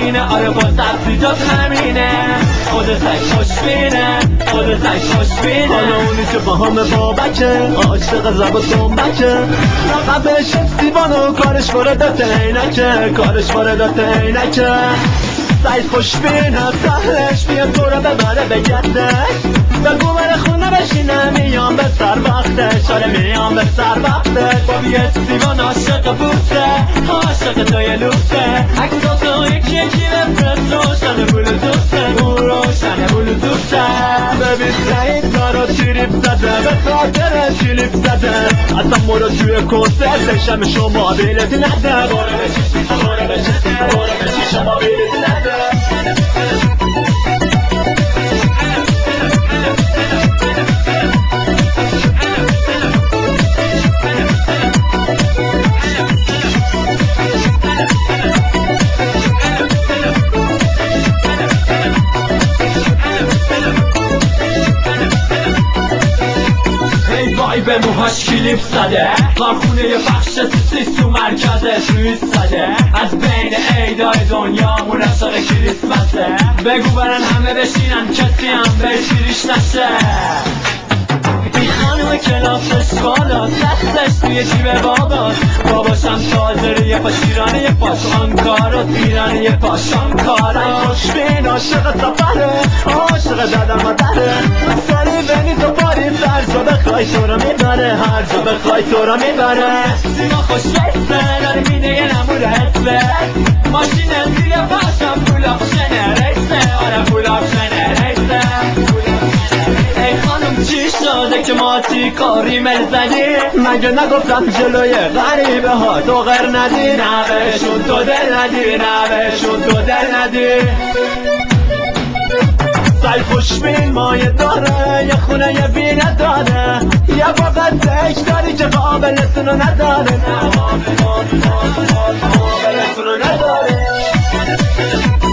همینه آره با سبزیجات همینه خود سگ خوشبینه خود سگ خوشبینه حالا اونی که با همه بابکه عاشق زب و دنبکه لقبش سیوانو کارش واردات عینکه کارش واردات عینکه سعید خوشبینه سهلش بیاد تو رو ببره بگردش بگو بره خونه بشینه میام به سر وقتش آره میام به سر وقتش بابی سیوان عاشق بوسه عاشق توی لوسه عکساتو یکی یکی بفرست روشن بلوتوسه او روشن بلوتوسه ببین سعید کارو تریپ زده به خاطر کلیپ زده اصلا برو توی کنسرتش هم شما بیلت نده برو به چی شما بیلت نده به موهاش کلیپ زده کارخونه بخش سیس تو مرکز سوئیس زده از بین عیدای دنیامون اصار کریسمسه بگو برن همه بشینن کسی هم بهش گیریش نشه این خانوم کلاسش بالا دستش توی جیب باباشم تازه یه پاش ایرانه یه پاش آنکارا ایرانه یه پاش آنکارا خوشبین عاشق سفره عاشق دادم مدره سالی بینی تو پاریس هر جا بخوای تو رو میبره هر جا بخوای تو رو میبره سیما خوش ریسه داره میده یه نمور حسه ماشین زیر پاشم پول آپشن ریسه آره پول آپشن ریسه ای خانم چی شده که ماتی کاری مل زدی مگه نگفتم جلوی غریبه ها تو غیر ندی نه بهشون تو دل ندی نه بهشون تو دل ندی سعی خوشبین مایه داره یه خونه یه بینه داره یه واقع تک داری که قابلتونو نداره نه قابلتونو نداره